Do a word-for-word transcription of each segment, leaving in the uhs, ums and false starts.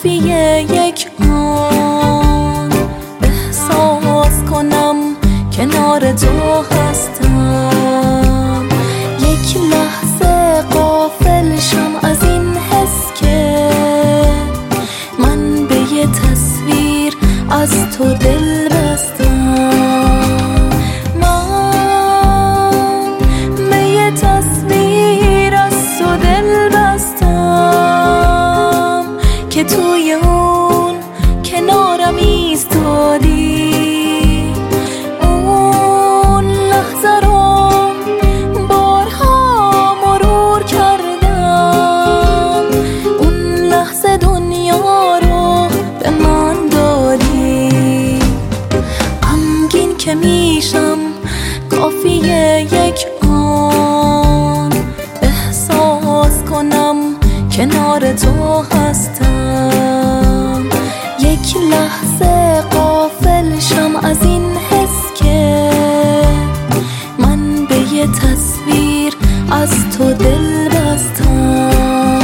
کافیه یک آن احساس کنم کنار تو هستم، یک لحظه غافل شم از این حس که من به یه تصویر از تو دل بستم. من به یه تصویر از تو دل بستم که توی اون کنارم ایستادی. اون لحظه رو بارها مرور کردم، اون لحظه دنیا رو به من دادی. غمگین که میشم کافیه یک آن احساس کنم کنار تو هستم، یک لحظه غافل شم از این حس که من به یه تصویر از تو دل بستم.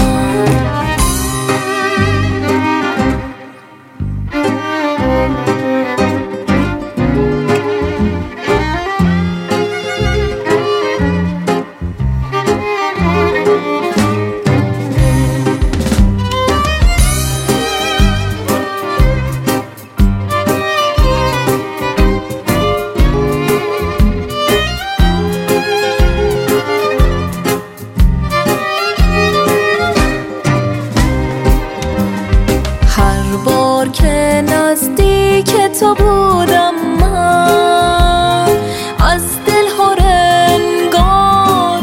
که نزدیک تو بودم من از دل هر انگار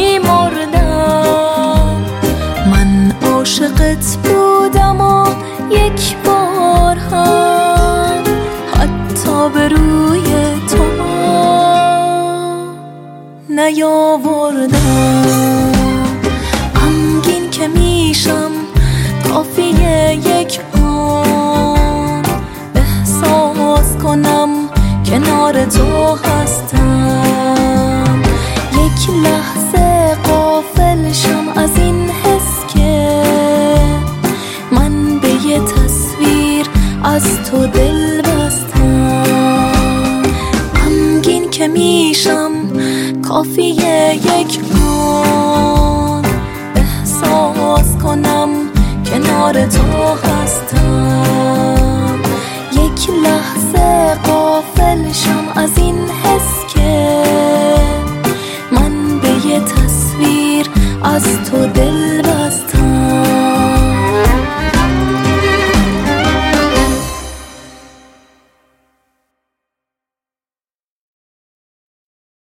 میمردم. من عاشقت بودم و یک بار هم حتی به روی تو نیاوردم. غمگین که میشم کافیه یک آن احساس کنم کنار تو هستم، یک لحظه غافل شم از این حس که من به یه تصویر از تو دل بستم. غمگین که میشم کافیه یک آن احساس کنم کنار تو هستم.